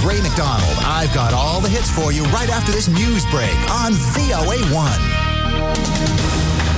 Ray McDonald. I've got all the hits for you right after this news break on VOA1.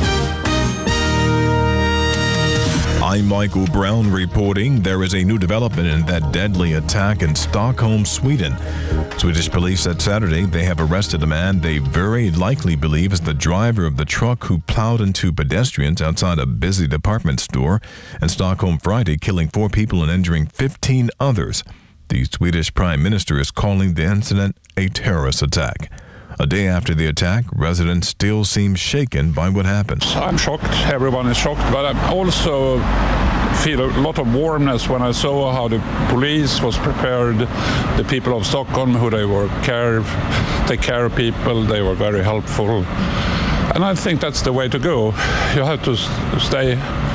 I'm Michael Brown reporting there is a new development in that deadly attack in Stockholm, Sweden. Swedish police said Saturday they have arrested a man they very likely believe is the driver of the truck who plowed into pedestrians outside a busy department store in Stockholm Friday, killing 4 people and injuring 15 others. The Swedish Prime Minister is calling the incident a terrorist attack. A day after the attack, residents still seem shaken by what happened. I'm shocked. Everyone is shocked. But I also feel a lot of warmness when I saw how the police was prepared, the people of Stockholm, who they were take care of people. They were very helpful. And I think that's the way to go. You have to stay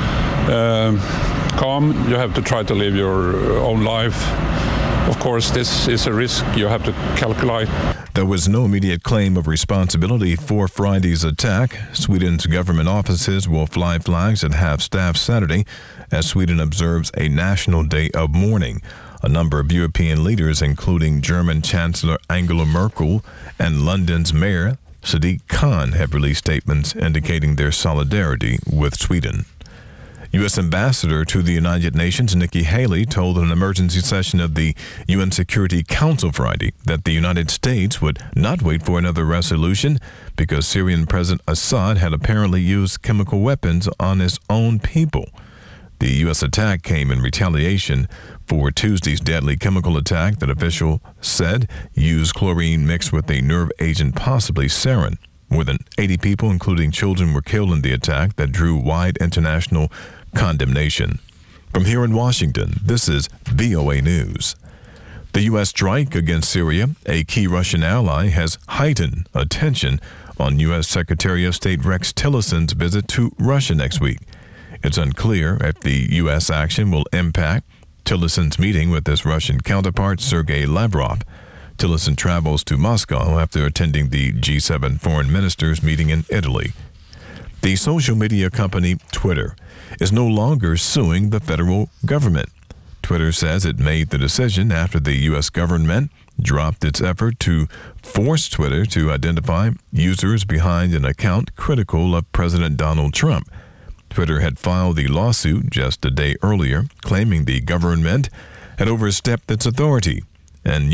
calm. You have to try to live your own life. Of course, this is a risk you have to calculate. There was no immediate claim of responsibility for Friday's attack. Sweden's government offices will fly flags at half-staff Saturday as Sweden observes a national day of mourning. A number of European leaders, including German Chancellor Angela Merkel and London's Mayor Sadiq Khan, have released statements indicating their solidarity with Sweden. U.S. Ambassador to the United Nations Nikki Haley told an emergency session of the UN Security Council Friday that the United States would not wait for another resolution because Syrian President Assad had apparently used chemical weapons on his own people. The U.S. attack came in retaliation for Tuesday's deadly chemical attack that officials said used chlorine mixed with a nerve agent, possibly sarin. More than 80 people, including children, were killed in the attack that drew wide international condemnation. From here in Washington, this is VOA News. The U.S. strike against Syria, a key Russian ally, has heightened attention on U.S. Secretary of State Rex Tillerson's visit to Russia next week. It's unclear if the U.S. action will impact Tillerson's meeting with his Russian counterpart, Sergei Lavrov. Tillerson travels to Moscow after attending the G7 foreign ministers meeting in Italy. The social media company Twitter is no longer suing the federal government. Twitter says it made the decision after the U.S. government dropped its effort to force Twitter to identify users behind an account critical of President Donald Trump. Twitter had filed the lawsuit just a day earlier, claiming the government had overstepped its authority and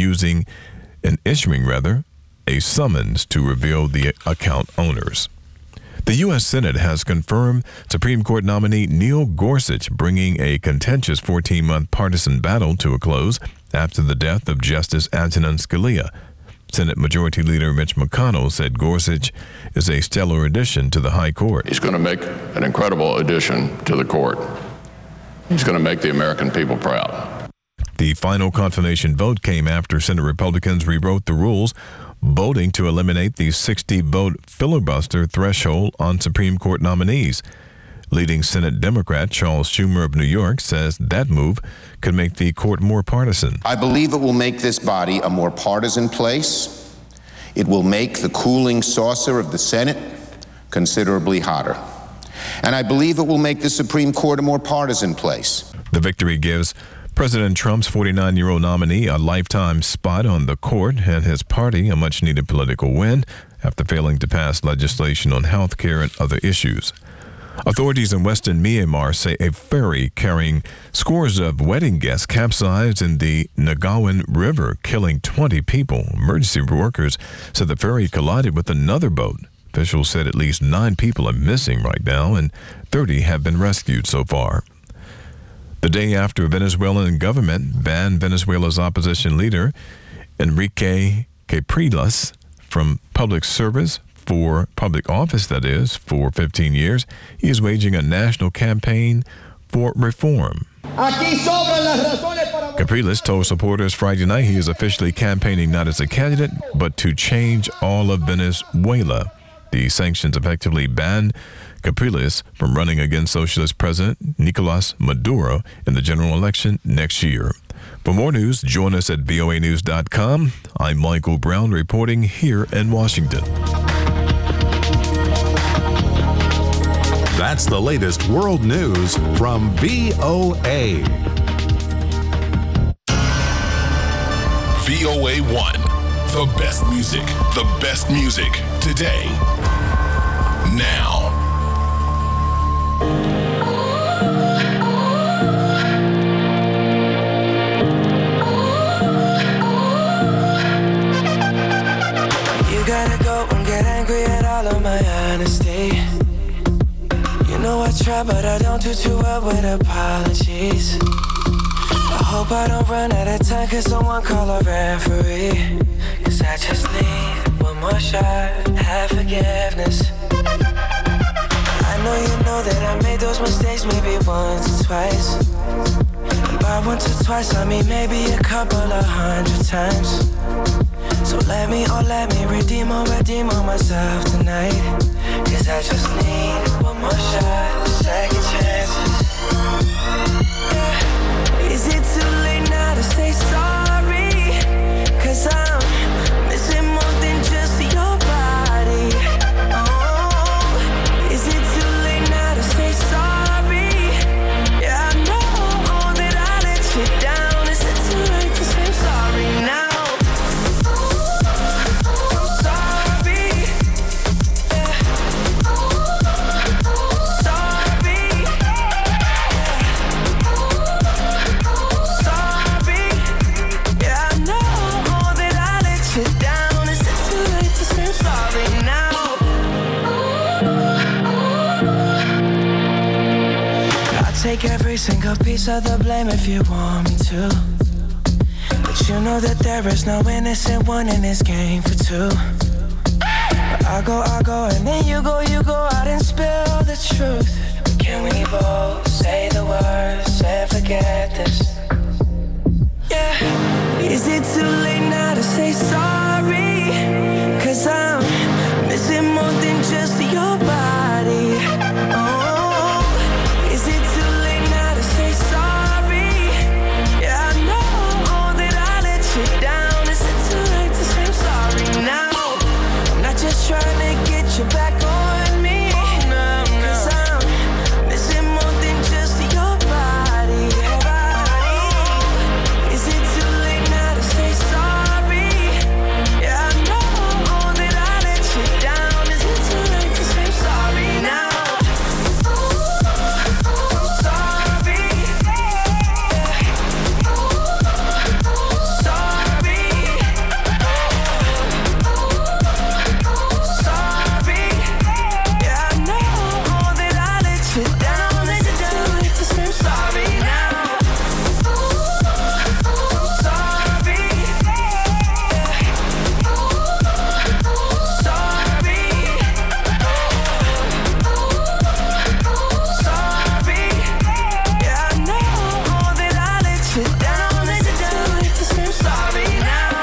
issuing a summons to reveal the account owners. The U.S. Senate has confirmed Supreme Court nominee Neil Gorsuch, bringing a contentious 14-month partisan battle to a close after the death of Justice Antonin Scalia. Senate Majority Leader Mitch McConnell said Gorsuch is a stellar addition to the High Court. He's going to make an incredible addition to the court. He's going to make the American people proud. The final confirmation vote came after Senate Republicans rewrote the rules, voting to eliminate the 60-vote filibuster threshold on Supreme Court nominees. Leading Senate Democrat Charles Schumer of New York says that move could make the court more partisan. I believe it will make this body a more partisan place. It will make the cooling saucer of the Senate considerably hotter. And I believe it will make the Supreme Court a more partisan place. The victory gives President Trump's 49-year-old nominee a lifetime spot on the court and his party a much-needed political win after failing to pass legislation on health care and other issues. Authorities in western Myanmar say a ferry carrying scores of wedding guests capsized in the Nagawan River, killing 20 people. Emergency workers said the ferry collided with another boat. Officials said at least 9 people are missing right now and 30 have been rescued so far. The day after Venezuelan government banned Venezuela's opposition leader Enrique Capriles from public service for public office, for 15 years, he is waging a national campaign for reform. Capriles told supporters Friday night he is officially campaigning not as a candidate, but to change all of Venezuela. The sanctions effectively banned Capriles from running against Socialist President Nicolas Maduro in the general election next year. For more news, join us at voanews.com. I'm Michael Brown reporting here in Washington. That's the latest world news from VOA. VOA1. The best music. The best music. Today. Now. You gotta go and get angry at all of my honesty. You know I try, but I don't do too well with apologies. I hope I don't run out of time, cause someone call a referee. Cause I just need one more shot, have forgiveness. I know you know that I made those mistakes maybe once or twice. And by once or twice I mean maybe a couple of 100 times. So let me redeem on myself tonight. Cause I just need one more shot, second chances. Yeah. Is it too late now to say sorry? Cause I'm missing more than just your body. Oh, is it too late now to say sorry? Yeah, I know that I let you down. Is it too late to say sorry now? I'm sorry. Yeah. Sorry. Sorry. Yeah, I know that I let you down. Is it too late to say sorry now? I'll take every single piece of the blame if you want me to. But you know that there is no innocent one in this game for two. But I go, and then you go out and spill the truth. But can we both say the words and forget this? Yeah. Is it too late now to say sorry? Cause I'm missing more than just your body. Oh, is it too late now to say sorry? Yeah, I know that I let you down. Is it too late to say I'm sorry now? I'm not just trying to get you back on me. Cause I'm missing more than just your body. Is it too late now to say sorry? Yeah, I know that I let you down. Is it too late to say I'm sorry now? I'm sorry. Yeah. Sorry. Sorry. Yeah, I know that I let you down. Is it too late to say I'm sorry now? I'm sorry. Yeah. Sorry. Sorry. Yeah, I know that I let you down. Is it too late to say I'm sorry now?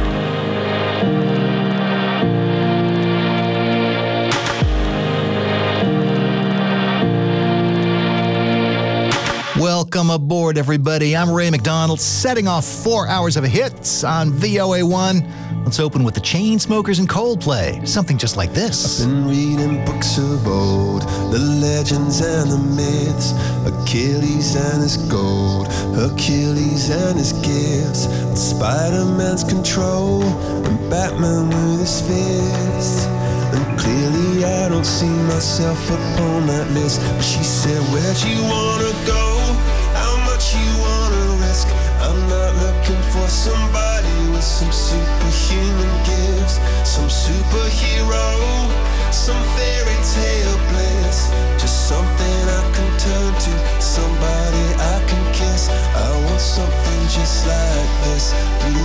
Welcome aboard, everybody. I'm Ray McDonald, setting off 4 hours of hits on VOA1. Let's open with the Chainsmokers and Coldplay. Something just like this. Been reading books of old, the legends and the myths, Achilles and his gold, Hercules and his gifts, Spider-Man's control, and Batman with his fists. And clearly I don't see myself upon that list. But she said, where'd you wanna go? How much you wanna risk? I'm not looking for somebody with some superhuman gifts, some superhero, some fairy tale bliss. Just something I can turn to, somebody I can kiss. I want something just like this.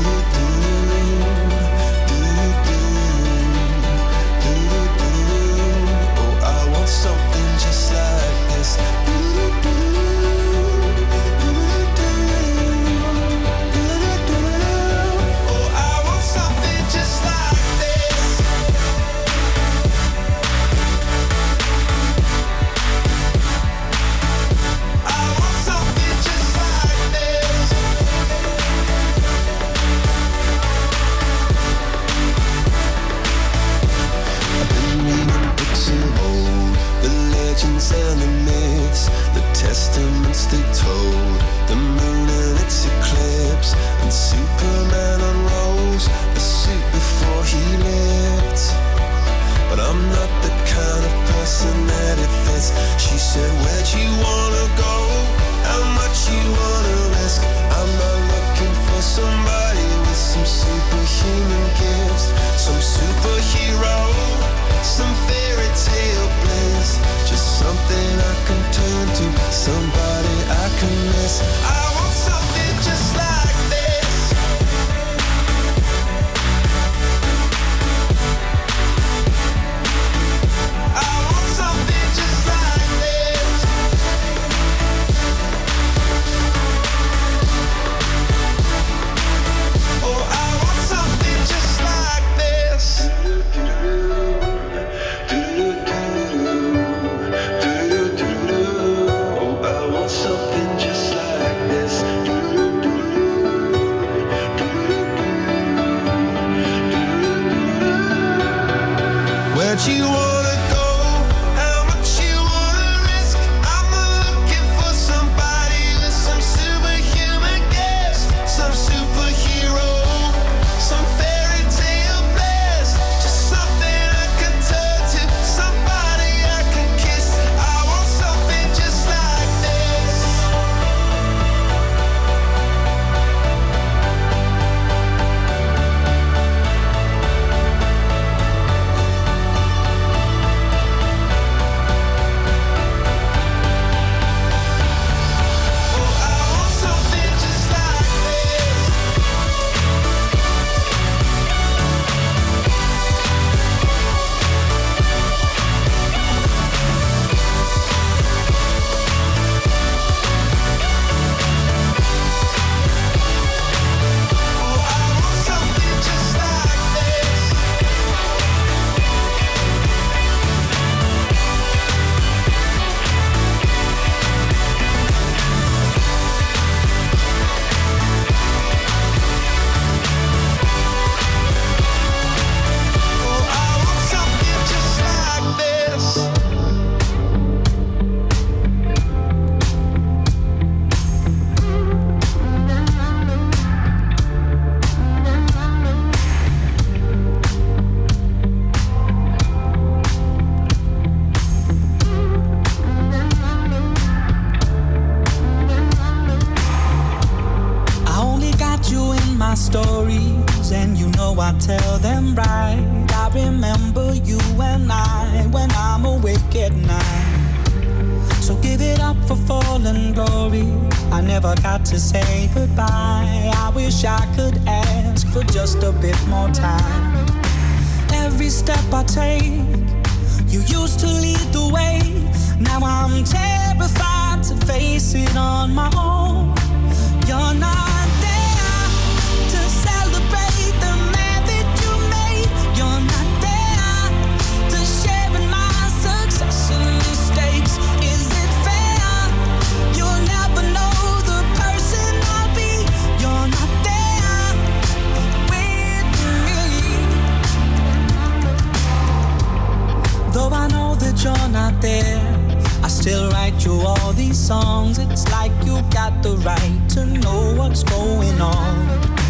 Oh, I want something just like this. Oh, I want something just like this. some fairy tale bliss, just something I can turn to, somebody I can miss. I want something just like this. I want something just like this. Oh, I want something just like this. Oh, I want something just like this. Where'd you wanna go? How much you wanna risk? I'm looking for somebody with some superhuman gifts, some superhero, some fairy tale bliss, just something I can turn to, somebody I can kiss. I want something just like this. Oh, I want something just like this. Oh, I want something just like this. Oh, I want something just like this. I only got you in my stories, and you know I tell them right. I remember you and I when I'm awake at night. So give it up for fallen glory. I never got to say goodbye. I wish I could ask for just a bit more time. Every step I take, you used to lead the way. Now I'm terrified to face it on my own. You're not there to celebrate the man that you made. You're not there to share in my success and mistakes. Is it fair? You'll never know the person I'll be. You're not there with me. Though I know that you're not there, I still write you all these songs. It's like you got the right to know what's going on.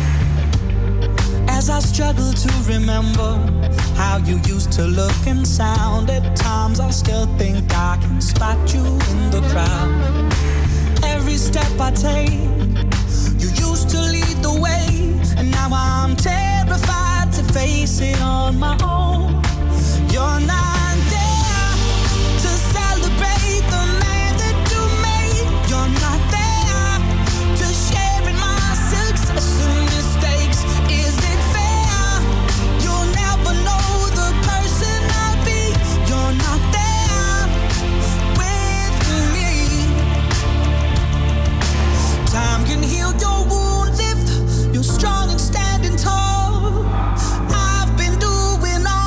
As I struggle to remember how you used to look and sound, at times I still think I can spot you in the crowd. Every step I take, you used to lead the way, and now I'm terrified to face it on my own. You're not there to celebrate the man that you made. You're not there to share in my success and mistakes. Is it fair? You'll never know the person I'll be. You're not there with me. Time can heal your wounds if you're strong and standing tall. I've been doing all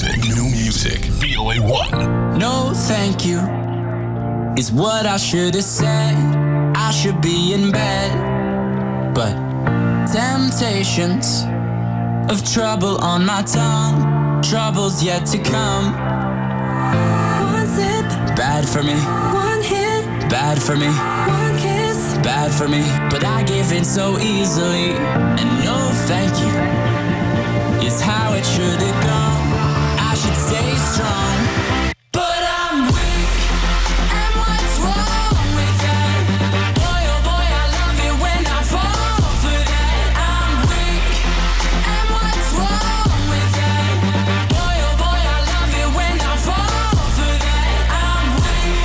music. New music. VOA1. No, thank you is what I should have said. I should be in bed, but temptations of trouble on my tongue, trouble's yet to come. One sip, bad for me. One hit, bad for me. One kiss, bad for me. But I give in so easily, and no thank you is how it should have gone. I should stay strong, but I'm weak, and what's wrong with that? Boy, oh boy, I love it when I fall for that. I'm weak, and what's wrong with that? Boy, oh boy, I love it when I fall for that. I'm weak,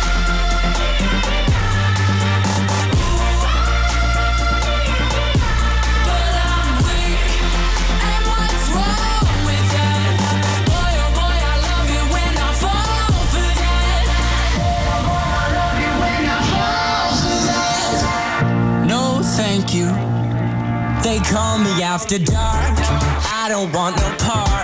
but I'm weak, and what's wrong with that? Boy, oh boy, I love it when I fall for that. No, thank you. They call me after dark. I don't want no part.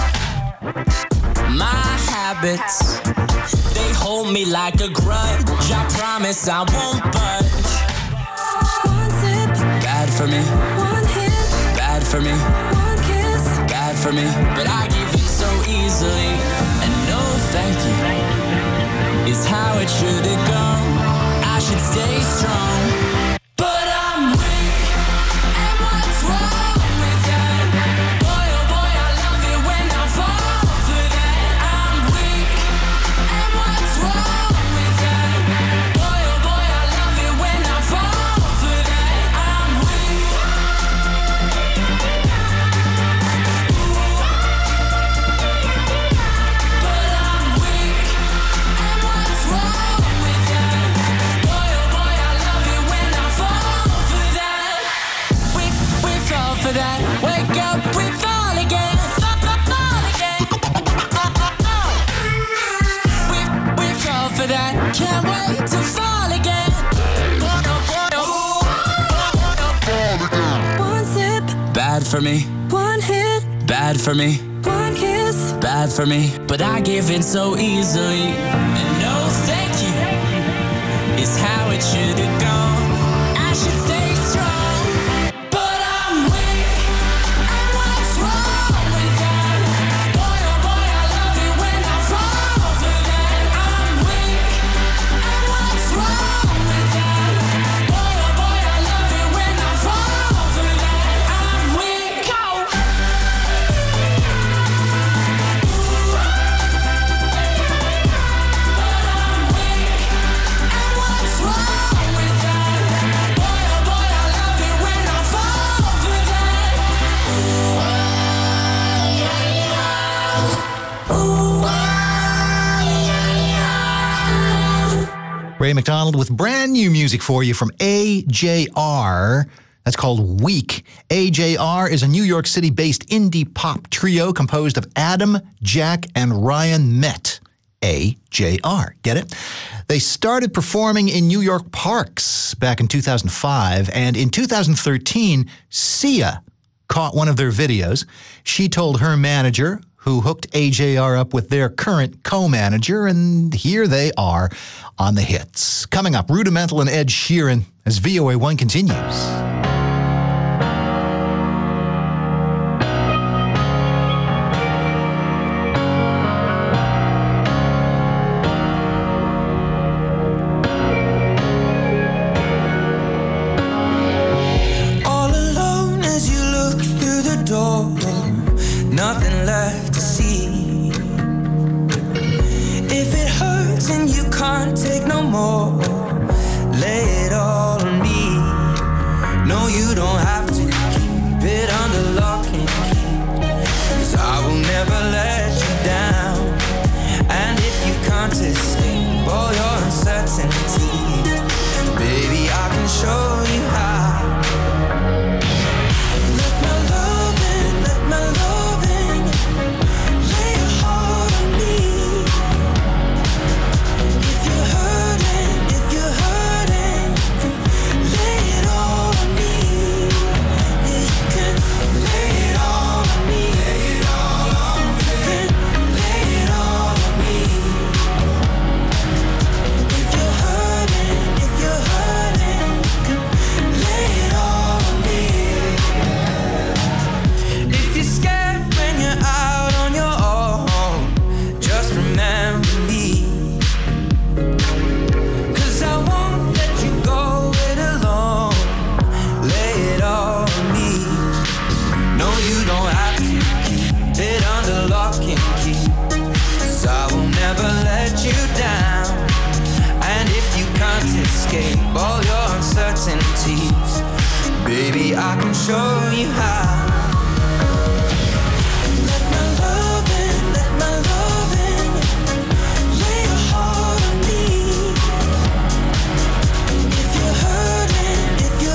My habits, they hold me like a grudge. I promise I won't budge. one sip, Bad for me, one hit, bad for me, one kiss, bad for me. But I give in so easily, and no thank you is how it should have gone. I should stay strong, but I'm weak, and what's wrong with that? Boy, oh boy, I love it when I fall for that. I'm weak, and what's wrong with that? Boy, oh boy, I love it when I fall for that. I'm weak, but I'm weak, and what's wrong with that? Boy, oh boy, I love it when I fall for that. We fall for that. Wake up, we fall again. Fall again. We fall for that. Can't wait to fall again. one sip, Bad for me, one hit, bad for me, one kiss, bad for me. But I give in so easily, and no thank you is how it should have gone. I should stay strong, but I'm weak, and what's wrong with that? Boy, oh boy, I love it when I fall for that. I'm weak, and what's wrong with that? Boy, oh boy, I love it when I fall for that. I'm weak. What's wrong with that? Boy, oh boy, I love it when I fall for that. Ray McDonald with brand new music for you from AJR. That's called Weak. AJR is a New York City-based indie pop trio composed of Adam, Jack, and Ryan Met. AJR. Get it? They started performing in New York parks back in 2005, and in 2013, Sia caught one of their videos. She told her manager, who hooked AJR up with their current co-manager, and here they are on the hits. Coming up, Rudimental and Ed Sheeran as VOA1 continues. All alone as you look through the door, nothing left to see. If it hurts and you can't take no more, lay it all on me. No, you don't have to keep it under lock and key, 'cause I will never let you down. And if you can't escape all your uncertainty, baby, I can show you how. Let my loving lay your heart on me. If you're hurting, lay it all on me. I can show you how. Let my love in, let my love in. Lay your heart on me. If you're hurting,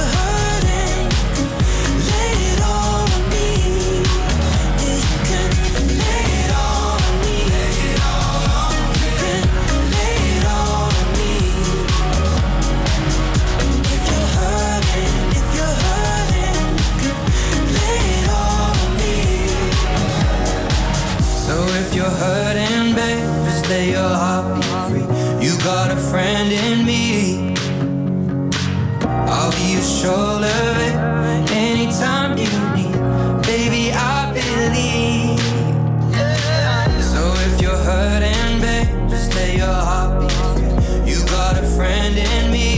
lay it all on me. Yeah, you can lay it all on me. Lay it all on me. You can lay it all on me. If you're hurting, lay it all on me. So if you're hurting, babe, just lay your heart be free. You got a friend in me. I'll be your shoulder, babe, anytime you need. Baby, I believe. So if you're hurting, babe, just lay your heart be free. You got a friend in me.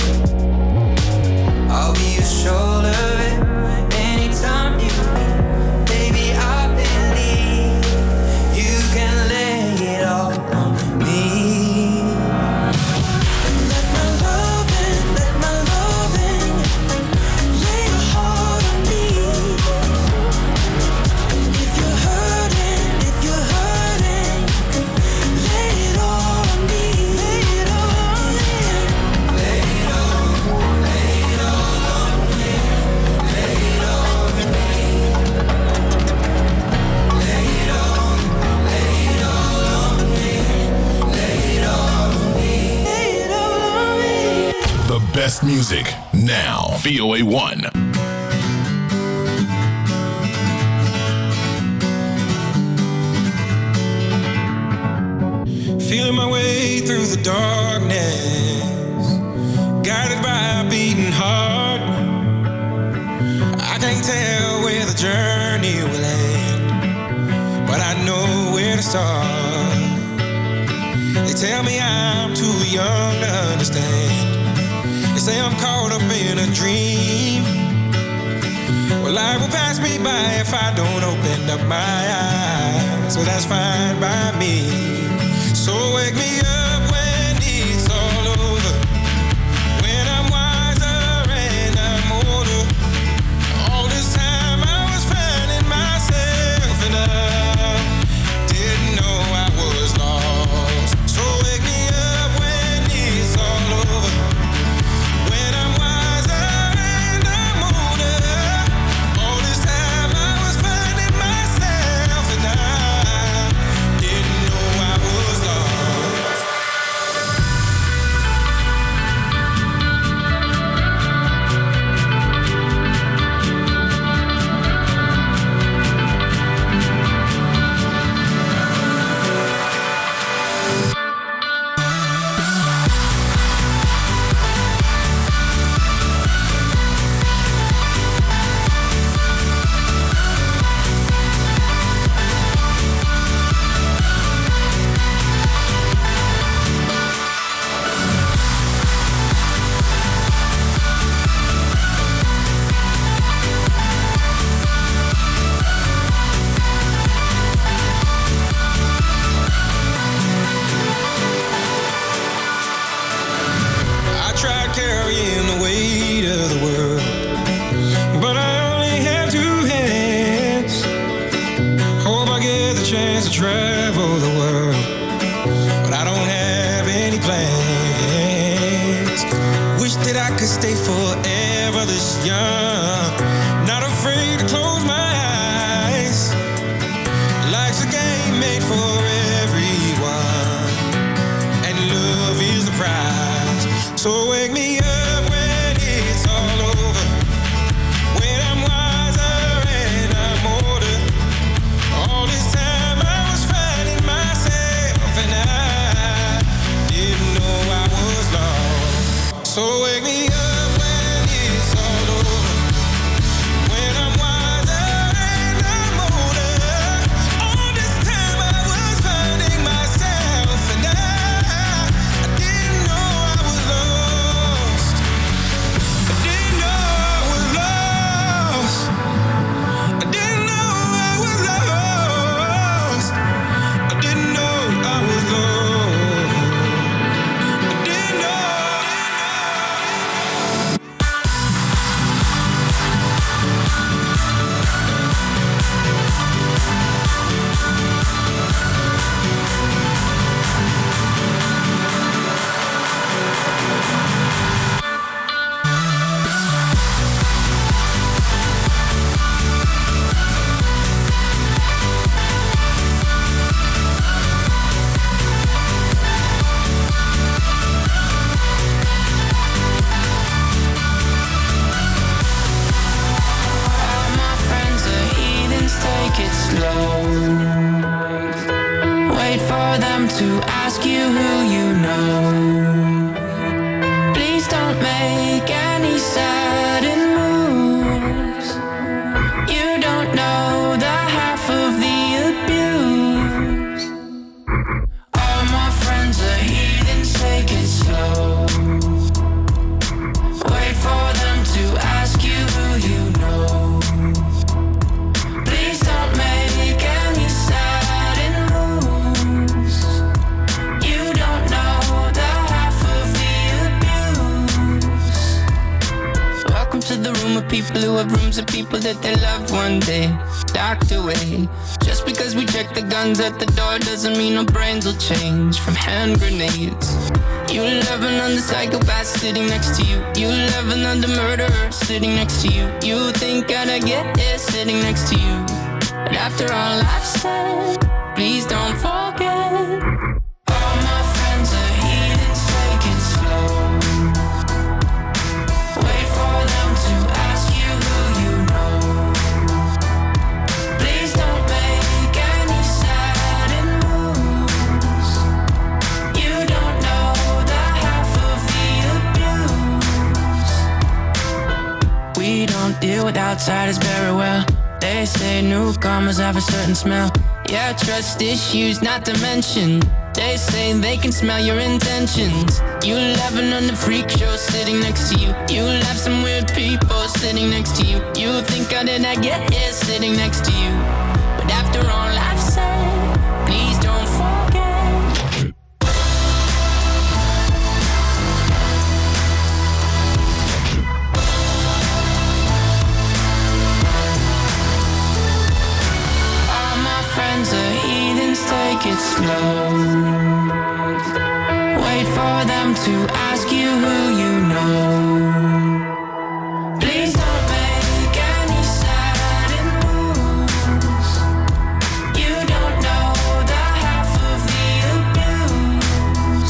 I'll be your shoulder, babe, anytime you need. Baby, I believe you can lay it all on me. Let my love in, let my love in. Lay your heart on me. If you're hurting, lay it all on me. Lay it all on me. Lay it all, lay it all on me. Lay it all on me. Lay it all, lay it all on me. Lay it all on me. Lay it all on me. The best music now. VOA 1. Feeling my way through the darkness, guided by a beating heart. I can't tell where the journey will end, but I know where to start. They tell me I'm too young to understand. They say I'm caught up in a dream. Well, life will pass me by if I don't open up my eyes. So that's fine by me. So wake me up when it's all over, when I'm wiser and I'm older. All this time I was finding myself and I didn't know I was lost. So wake me up when it's all over, when I'm wiser and I'm older. All this time I was finding myself and I didn't know I was lost. them to ask you who you know. Please don't make any sudden moves. You don't know the half of the abuse. All my friends are heathens, take it slow. Wait for them to ask you who you know. Please don't make any sudden moves. You don't know the half of the abuse. Welcome to the room of people who have rooms of people that they loved one day docked away. Just because we check the guns at the door doesn't mean our brains will change from hand grenades. You love another psychopath sitting next to you. You love another murderer sitting next to you. You think I'd get here sitting next to you. But after all I've said, please don't forget. All my friends are heathens, take it slow. Wait for them to ask you who you know. Please don't make any sudden moves. You don't know the half of the abuse. We don't deal with outsiders very well. They say newcomers have a certain smell. Yeah, trust issues not to mention. They say they can smell your intentions. You laughing on the freak show sitting next to you. You laugh some weird people sitting next to you. You think I did not get here sitting next to you. But after all I've said, please don't forget. All my friends are heathens, take it slow. Wait for them to ask you who you know. Please don't make any sudden moves. You don't know the half of the abuse.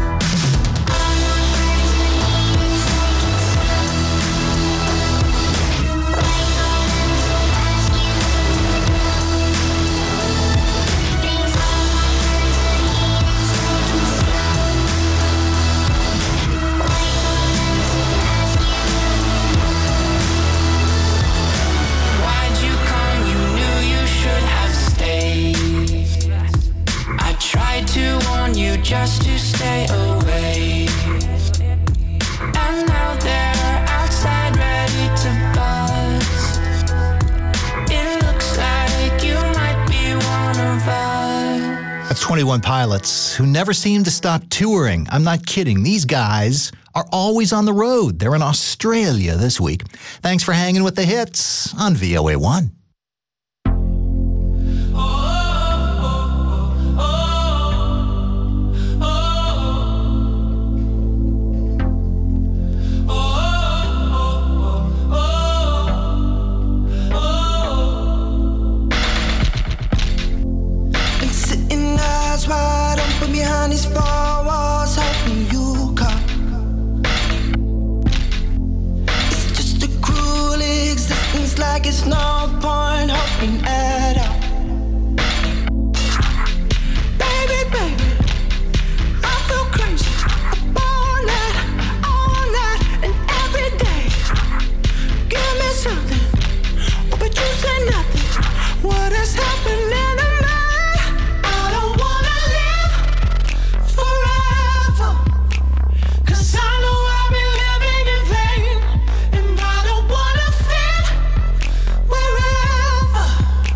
Why'd you come? You knew you should have stayed. I tried to warn you just to stay away. And now they're outside ready to bust. It looks like you might be one of us. That's 21 Pilots, who never seem to stop touring. I'm not kidding. These guys are always on the road. They're in Australia this week. Thanks for hanging with the hits on VOA1. Been sitting eyes wide open behind these four walls, hoping you come. It's just a cruel existence, like it's no point hoping at all. Baby, baby, I feel crazy up all night, and every day. Give me something, but you say nothing. What is happening to me? I don't wanna live forever, 'cause I know I've been living in vain, and I don't wanna fit wherever.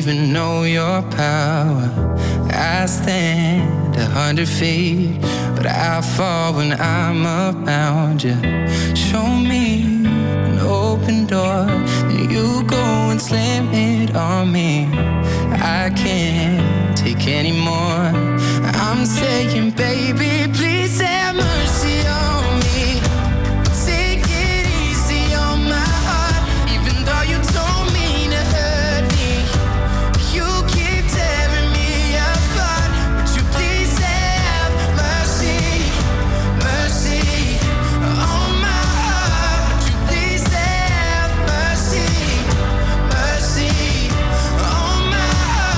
even know your power. I stand 100 feet, but I fall when I'm around you. Show me an open door, then you go and slam it on me. I can't take any more. I'm saying, baby, please have mercy on me. Take it easy on my heart, even though you don't mean to hurt me. You keep tearing me apart, but you please have mercy, mercy on my heart. But you please have mercy, mercy on my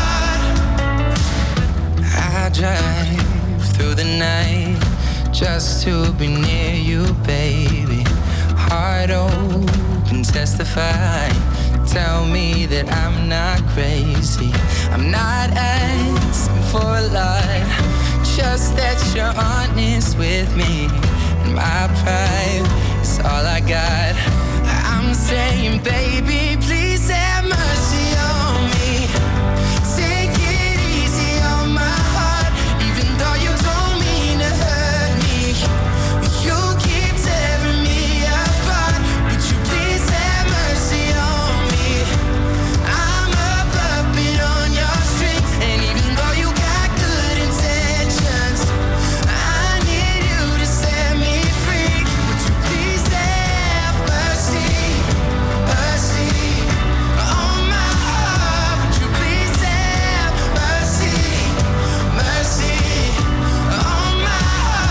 heart. I drive through the night just to be near you, baby. Heart open, testify. Tell me that I'm not crazy. I'm not asking for a lot, just that you're honest with me. And my pride is all I got. I'm saying, baby, please have mercy on me. Take it easy on my heart, even though you don't mean to hurt me. You keep tearing me apart, would you please have mercy on me? I'm a puppet on your string, and even though you got good intentions, I need you to set me free. Would you please have mercy, mercy on my heart? Would you please have mercy, mercy on my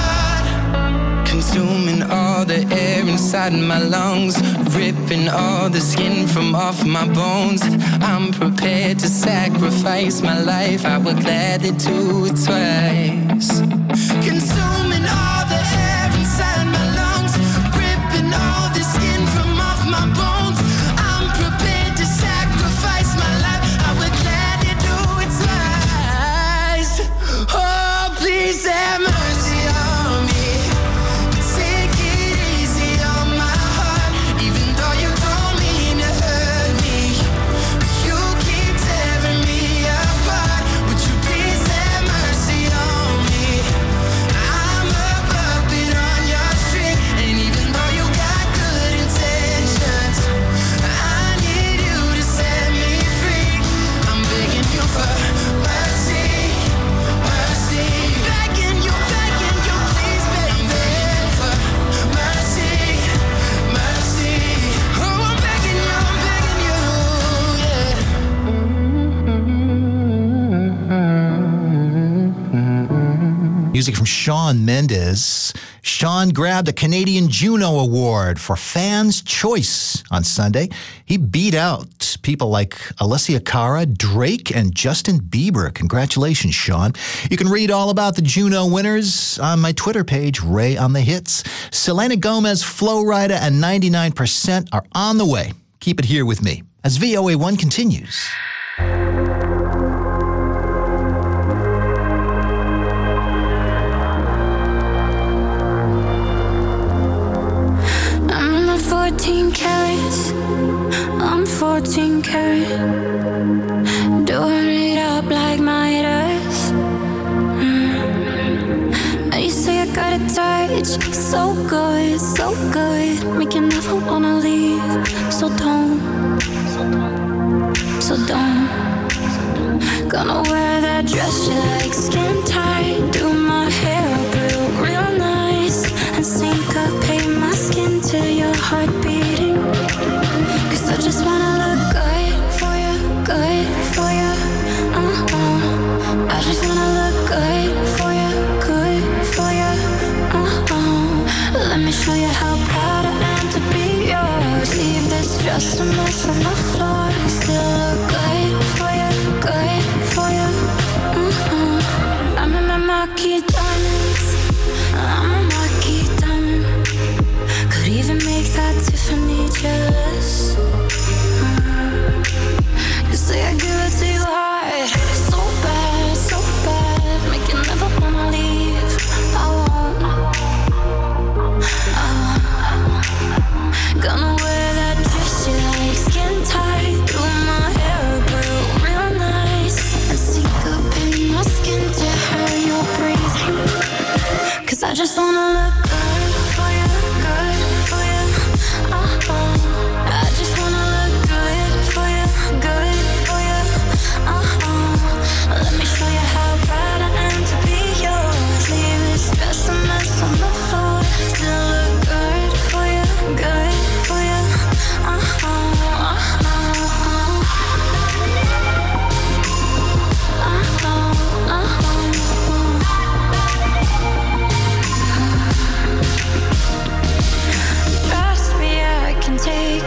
heart? Consuming all the air inside my lungs, ripping all the skin from off my bones. I'm prepared to sacrifice my life, I would gladly do it twice. Consuming all the air inside my lungs, ripping all the skin from off my bones. I'm prepared to sacrifice my life, I would gladly do it twice. Oh, please have mercy on me. Take it easy on my heart, even though you don't mean to hurt me. You keep tearing me apart, would you please have mercy on me? I'm a puppet on your string, and even though you got good intentions, I need you to set me free. I'm begging you for mercy, mercy. Begging you, please, baby, for mercy, mercy. Oh, I'm begging you, yeah. Music from Shawn Mendes. Shawn grabbed a Canadian Juno Award for Fans' Choice on Sunday. He beat out people like Alessia Cara, Drake, and Justin Bieber. Congratulations, Shawn. You can read all about the Juno winners on my Twitter page, Ray on the Hits. Selena Gomez, Flo Rida, and 99% are on the way. Keep it here with me as VOA1 continues. I'm not 14 carats, I'm 14 carat. Doing it up like Midas. You say I got a touch, so good, make you never wanna leave. So don't. Gonna wear that dress you like, skin tight. Do my hair up real nice, and syncopate my skin to your heart beating. 'Cause I just wanna look good for you, good for you. I just wanna look good for you, good for you. Let me show you how proud I am to be yours. Leave this dress a mess on the floor. Still look good for you, good for you. I'm in my marquee diamonds, I'm a marquee diamond. Could even make that Tiffany jealous. You say I give it to you hard, so bad, make you never wanna leave. I won't. Gonna wear that dress you like, skin tight. Do my hair real nice.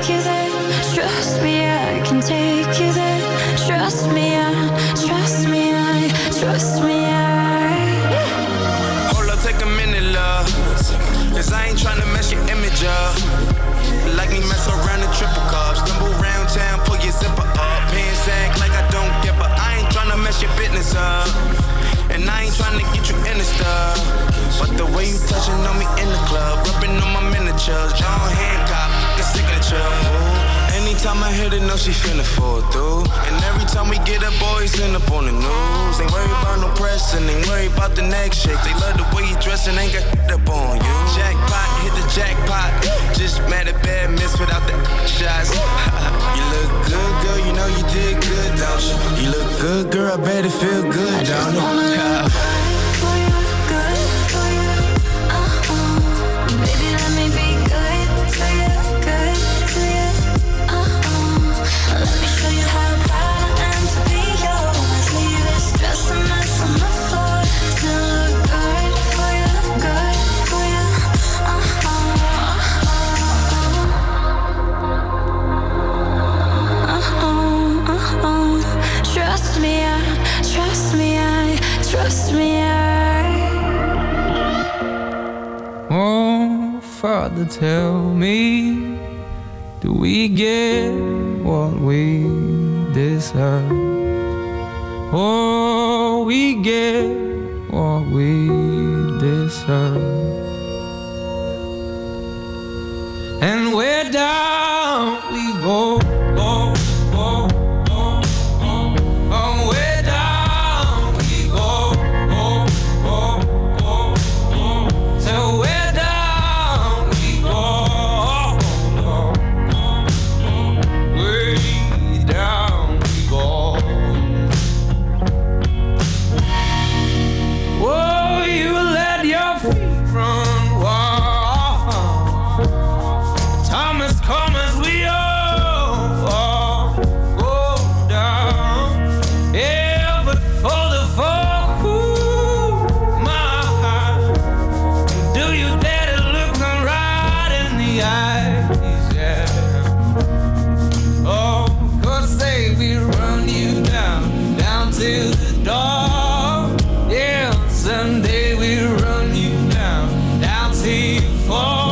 take you there. Trust me, I can take you there. Trust me, trust me, trust me, Hold up, take a minute, love. Cause I ain't tryna mess your image up. Like me mess around the triple cup. Stumble around town, pull your zipper up. Pants act like I don't give a. I ain't tryna mess your business up. And I ain't tryna get you in the stuff. But the way you touching on me in the club, rubbing on my miniatures, John Hancock, the signature. Ooh. Anytime I hit it, know she finna fall through. And every time we get up, boys end up on the news. Ain't worried about no pressing, ain't worried about the next shake. They love the way you dressing, ain't got up on you. Jackpot, hit the jackpot. Just mad at bad miss without the shots. You look good, girl, you know you did good, don't you? You look good, girl, I bet it feel good, don't it? Trust me, Oh, Father, tell me, do we get what we deserve? Oh, we get what we deserve. And where down we go, go, go, go, go. Oh, where down we go, go, go, go, go. So where down we go, go, go, go. Way down we go. Oh, you let your feet run wild. Time has come as we all go down. Yeah, but for the fall, ooh, my heart, do you dare to look them right in the eyes? Yeah. Oh, 'cause say we run you down, down to the door. Yeah, someday we run you down, down till you fall.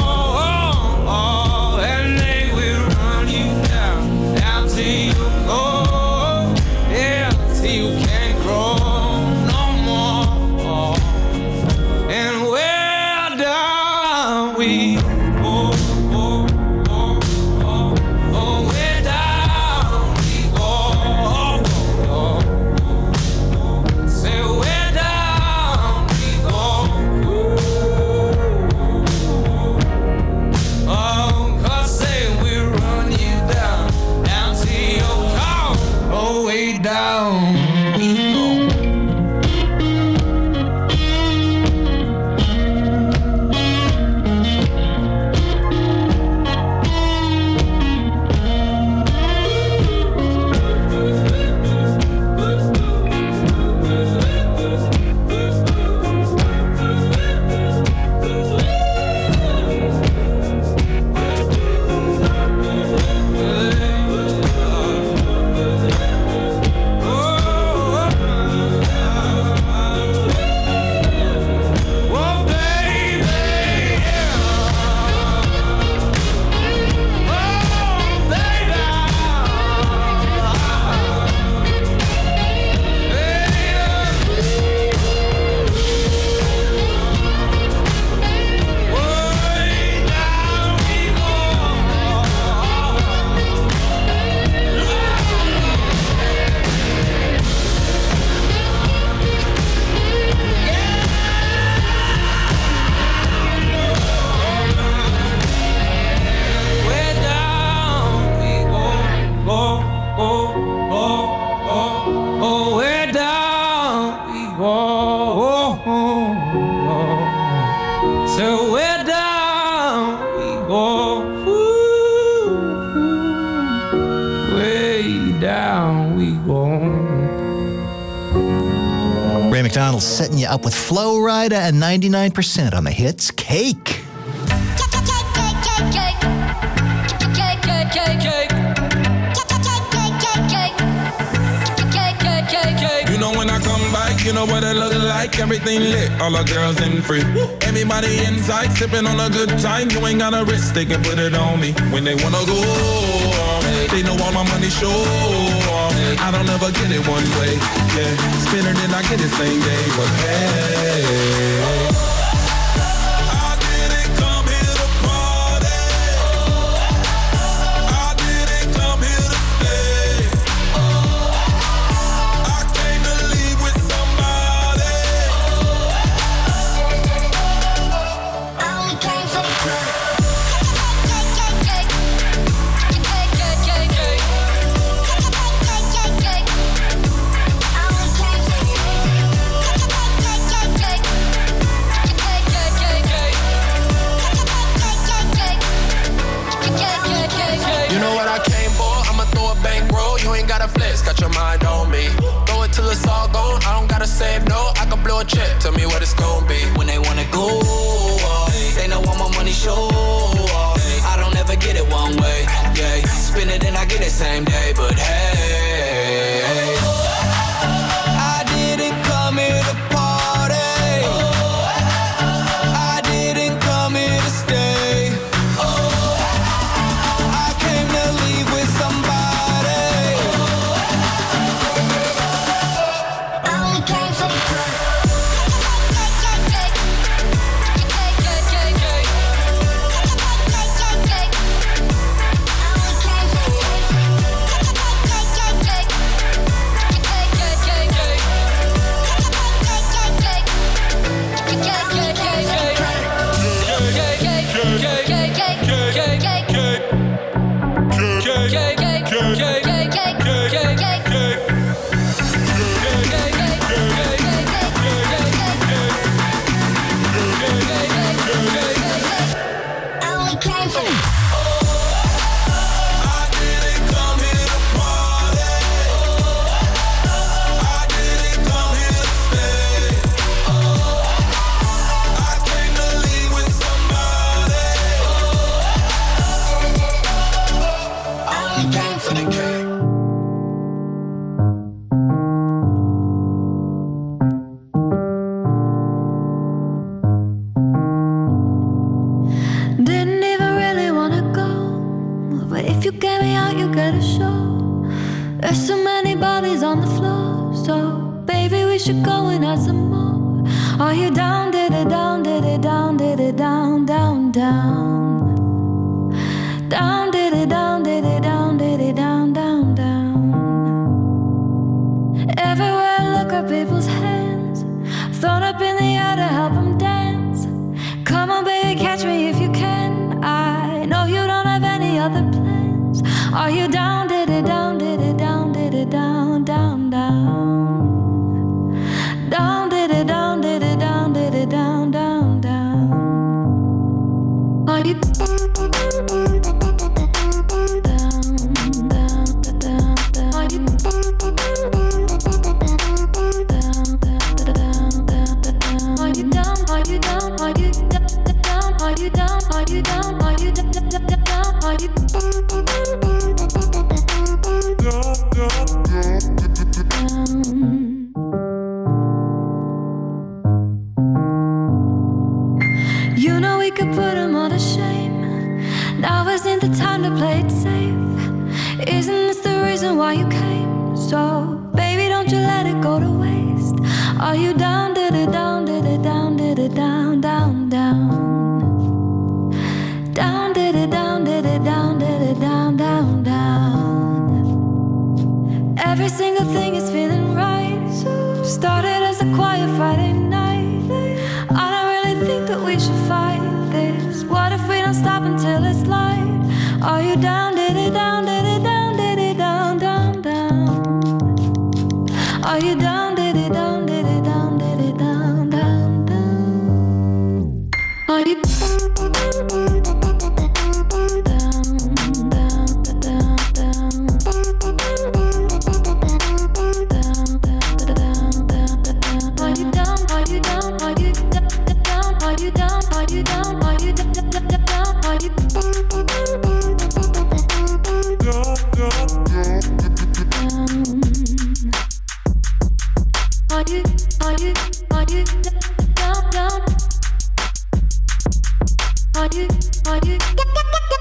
Ray McDonald setting you up with Flo Rida and 99% on the hits Cake. You know what it look like, everything lit, all the girls in free. Everybody inside, sipping on a good time. You ain't got a risk, they can put it on me. When they wanna go, they know all my money show. I don't ever get it one way, yeah. Spin it and I get it same day, but hey. Got your mind on me. Throw it till it's all gone. I don't gotta save no. I can blow a check. Tell me what it's gonna be. When they wanna go, they know all my money show. I don't ever get it one way. Yeah, spin it and I get it same day. But hey, I didn't come here to party. I didn't come here to stay. I came to leave with somebody.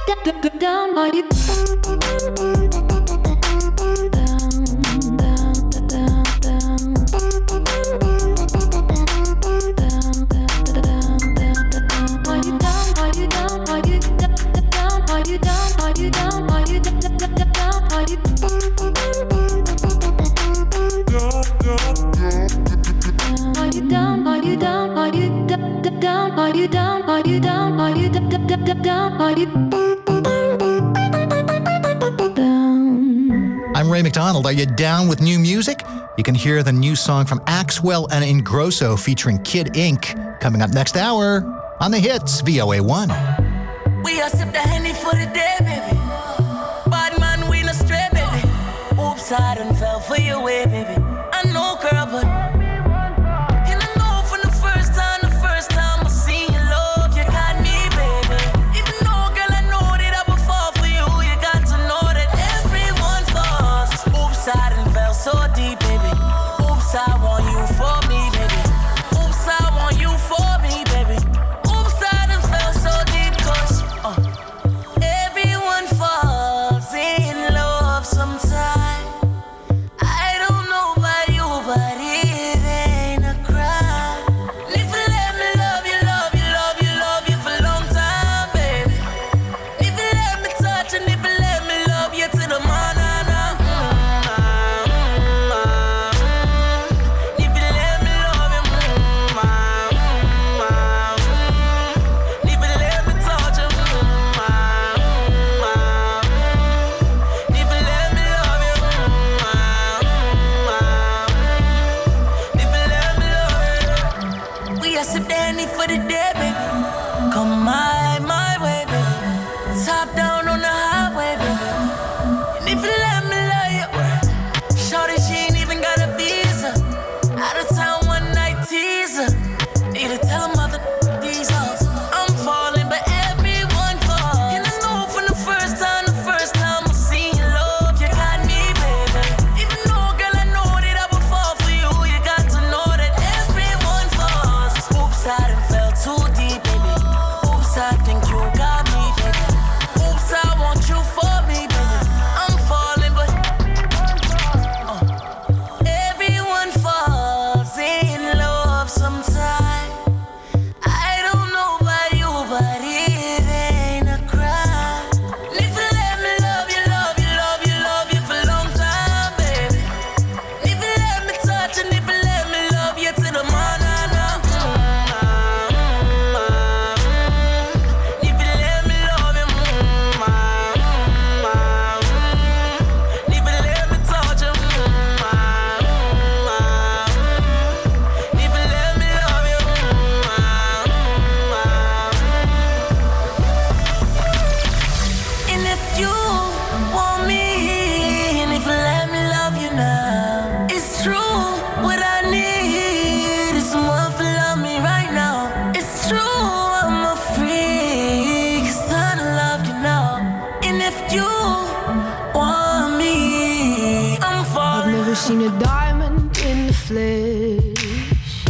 down? Are you I'm Ray McDonald. Are you down with new music? You can hear the new song from Axwell and Ingrosso featuring Kid Ink coming up next hour on the hits VOA1. We are sip the Henny for the day, baby. Bad man, we no stray, baby. Oops, I done fell for your way, baby. I know, girl, but and I know from the first time I seen your love, you got me, baby. Even though, girl, I know that I would fall for you, you got to know that everyone falls. Oops, I done fell so deep, baby. Oops, I want you for me, baby. Oops, I want you for me, baby. Oops, I done fell so deep, 'cause everyone falls in love sometime. I don't know about you, but it ain't a crime. And if you let me love you, love you, love you, love you for a long time, baby. And if you let me touch and if you let me love you to the morning. Sip the Henny for the day, baby. Come my way, baby. Top down on the highway, baby. And if you let me love you, shorty, she ain't even got a visa. Out of town one night teaser. Need to tell her mother these hoes. I'm falling, but everyone falls. And I know from the first time I seen your love, you got me, baby. Even though, girl, I know that I would fall for you, you got to know that everyone falls. Oops, I done fell too deep, baby. Oops, I think you got me, baby. Oops, I want you for me, baby. I'm falling, but everyone falls in love sometime. I don't know about you, but it ain't a crime. And if you let me love you, love you, love you, love you for a long time, baby. And if you let me touch and if you let me love you to the morning. Seen a diamond in the flesh.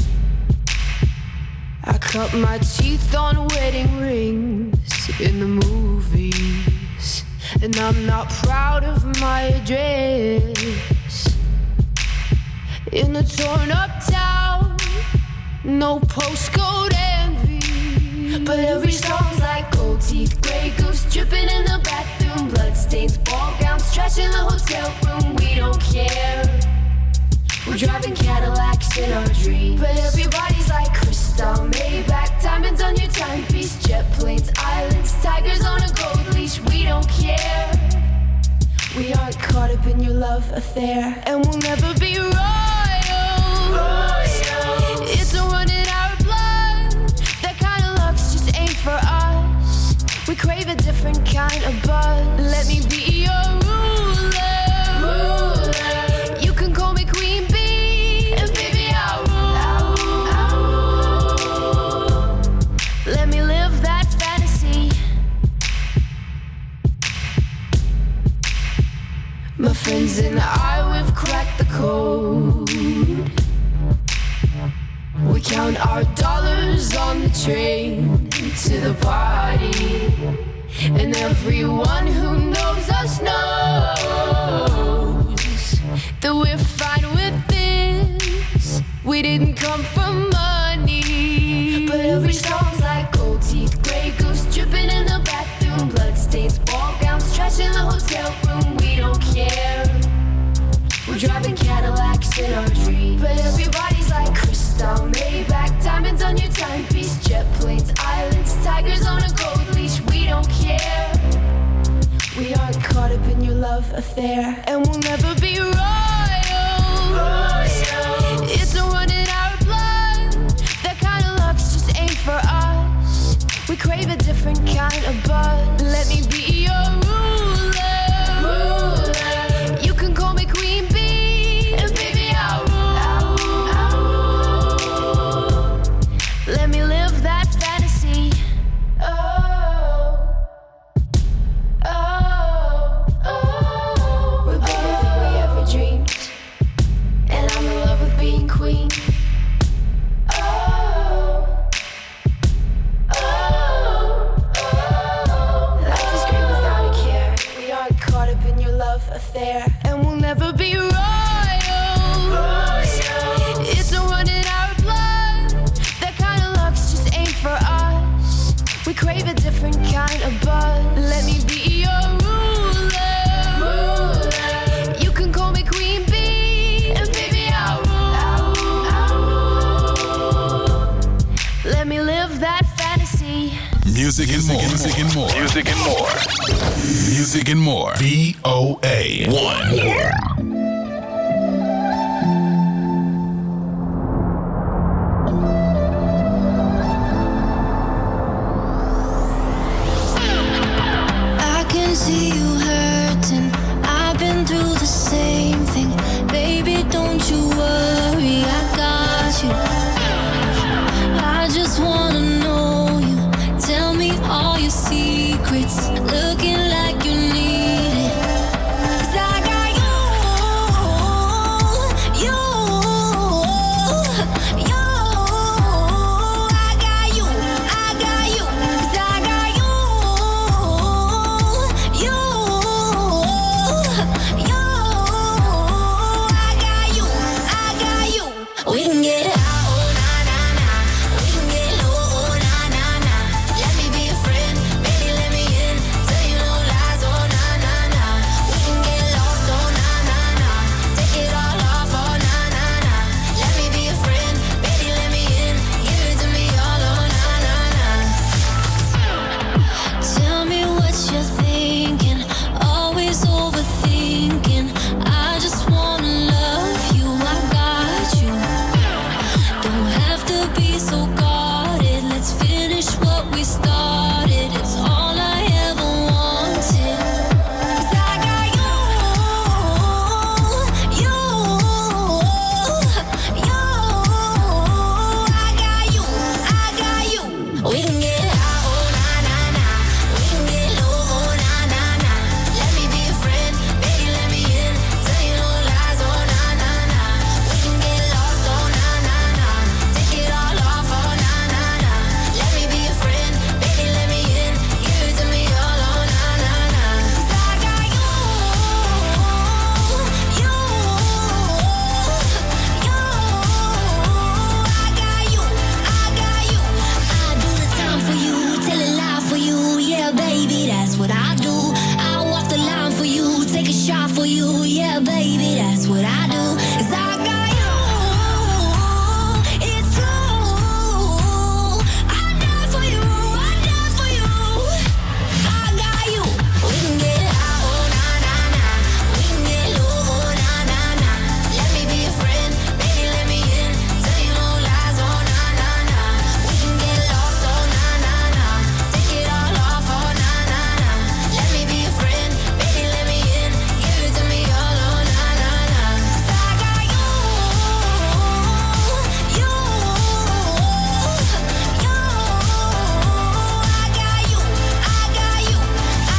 I cut my teeth on wedding rings in the movies, and I'm not proud of my address. In a torn up town, no postcode envy, but every song's like gold teeth, grey goose dripping in the bathroom, bloodstains, ball gowns, trash in the hotel room. We don't care. We're driving Cadillacs in our dreams, but everybody's like crystal, Maybach, diamonds on your timepiece, jet planes, islands, tigers on a gold leash. We don't care. We aren't caught up in your love affair, and we'll never be royal. It's a run in our blood. That kind of luck's just ain't for us. We crave a different kind of buzz. Let me be your ruler. You can call me Queen Bee, and baby I'll rule. Let me live that fantasy. My friends and I, we've cracked the code. We count our dollars on the train to the party. And everyone who knows us knows that we're fine with this. We didn't come from money. But every song's like gold teeth, Grey Goose dripping in the bathroom, bloodstains, ball gowns, trash in the hotel room. We don't care. We're driving Cadillacs in our dreams. But everybody's like crystal, Maybach, diamonds on your timepiece, jet planes, islands, tigers on a gold leash. We don't care. We aren't caught up in your love affair, and we'll never be royals. It's a run in our blood. That kind of luck's just ain't for us. We crave a different kind of buzz. Let me be your ruler. You can call me Queen Bee, and baby I'll rule. Let me live that fantasy. We're bigger than we ever dreamed, and I'm in love with being queen. Life is great without a care. We aren't caught up in your love affair, and we'll never be royals. It's a run in our blood. That kind of luck's just ain't for us. We crave a different kind of buzz. Let me be your ruler. You can call me Queen Bee, and baby I'll rule. Let me live that fantasy. Music and more. Music and more. Music and more. Music and more. VOA 1. I can see you hurting. I've been through the same thing. Baby, don't you worry, I got you. I just wanna know you. Tell me all your secrets. Looking like you need it. 'Cause I got you. I got you. 'Cause I got you. We can get high, oh na na na. We can get low, oh na na na. Let me be a friend, baby, let me in. Tell you no lies, oh na na na. We can get lost, oh na na na. Take it all off, oh na na na. Let me be a friend, baby, let me in. Give it to me all, oh na na na. Tell me what you're thinking, always overthinking. I just wanna love you, I got you. Don't have to be so guarded. Let's finish what we started. It's all I ever wanted. 'Cause I got you. I got you. We can get high, oh na na na. We can get low, oh na na na. Let me be a friend, baby, let me in. Tell you no lies, oh na na na. We can get lost, oh na na na. Take it all off, oh na na na. Let me be a friend, baby, let me in. Give it to me all, oh na na na. 'Cause I got you. I got you. I do the time for you, tell a lie for you, yeah, baby, that's what I do. I walk the line for you, take a shot for you,